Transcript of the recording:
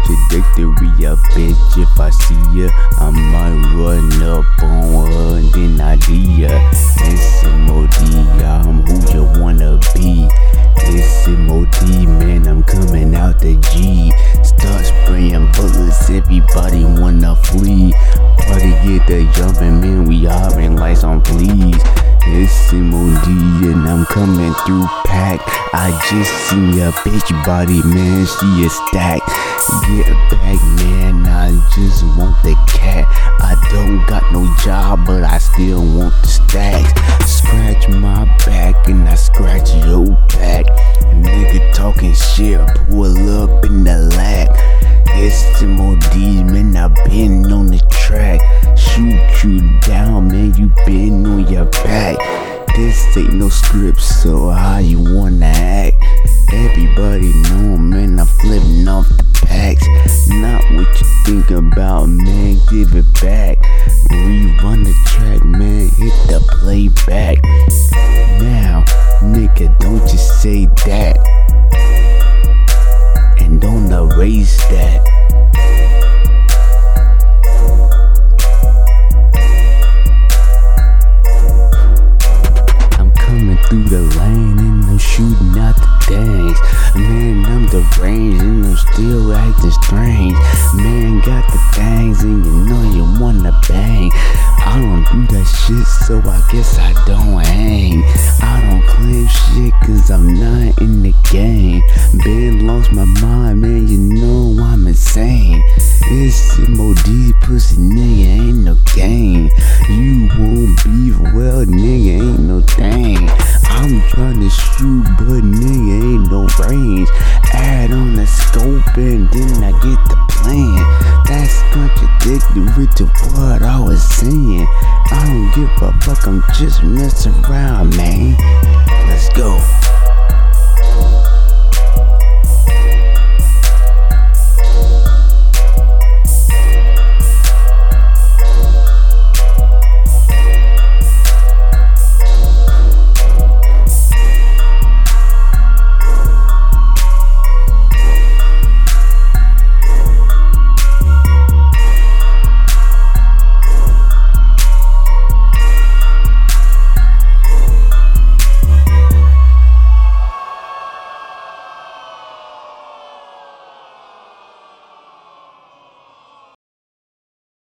contradictory, a bitch. If I see ya, I might run up on her and then idea. It's MOD, I'm who you wanna be. It's MOD, man, I'm coming out the G. Start spraying bullets, everybody wanna flee. Party get the jumping, man, we hopping like some fleas. It's MOD and I'm coming through pack. I just seen your bitch body, man, she is stacked. Get back, man, I just want the cat. I don't got no job, but I still want the stacks. Scratch my back and I scratch your back. Nigga talking shit, pull up in the lap. It's MOD, man, I been on the track. Shoot you down, man, you been on your back. This ain't no script, so how you wanna act? Everybody know, man, I'm flipping off the packs. Not what you think about, man, give it back. Rerun the track, man, hit the playback. Now, nigga, don't just say that, and don't erase that. Through the lane and I'm shooting out the things. Man, I'm deranged and I'm still acting strange. Man, got the things and you know you wanna bang. I don't do that shit, so I guess I don't hang. I don't claim shit cause I'm not in the game. Been lost my mind, man, you know I'm insane. This MOD pussy nigga ain't no game. You won't beef, well nigga ain't no thing. I'm trying to shoot, but nigga ain't no range. Add on the scope and then I get the plan. That's contradictory to what I was saying. I don't give a fuck, I'm just messing around, man. Let's go.